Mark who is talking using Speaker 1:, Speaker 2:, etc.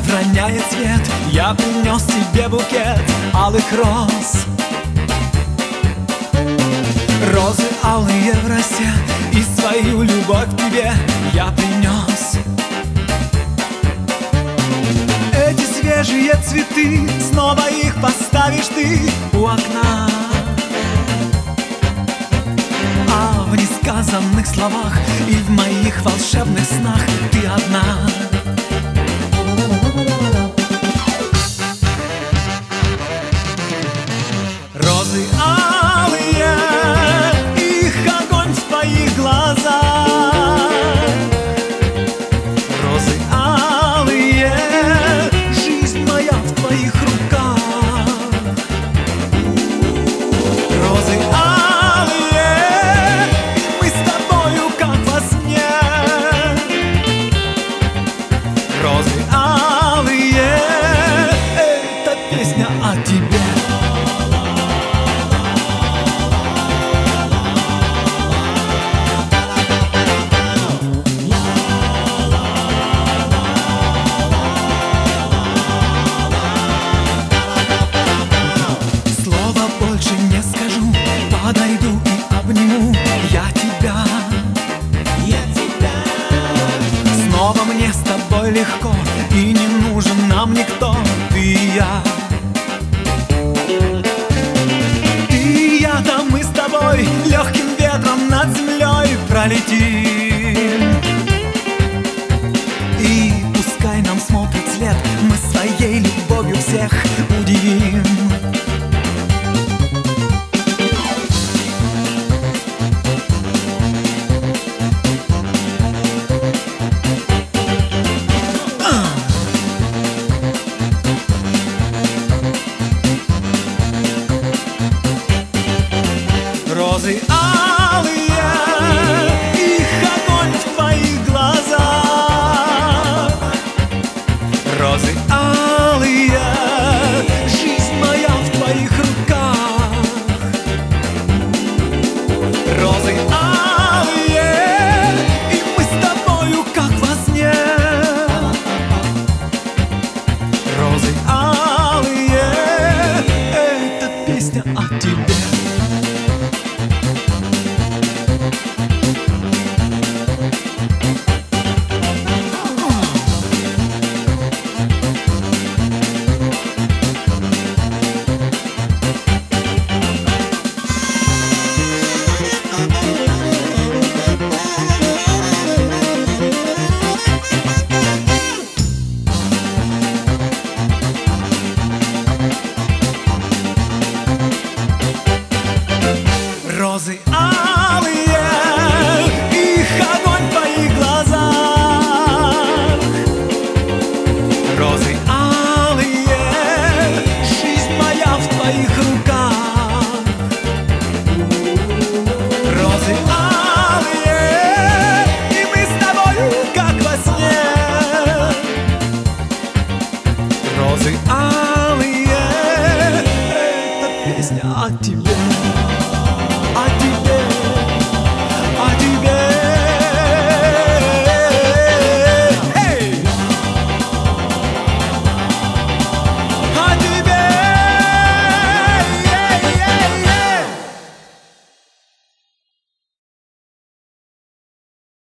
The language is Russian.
Speaker 1: роняет свет, я принес тебе букет алых роз. Розы алые в росе, и свою любовь к тебе я принес. Эти свежие цветы, снова их поставишь ты у окна. А в несказанных словах и в моих волшебных снах ты одна. Розы алые, их огонь в твоих глазах. Розы алые, жизнь моя в твоих руках. Розы алые, мы с тобою как во сне. Розы алые, это песня о тебе. Больше не скажу, подойду и обниму я тебя. Снова мне с тобой легко, и не нужен нам никто, ты и я. Ты и я, да мы с тобой легким ветром над землей пролетим. И пускай нам смотрит след, мы своей любовью всех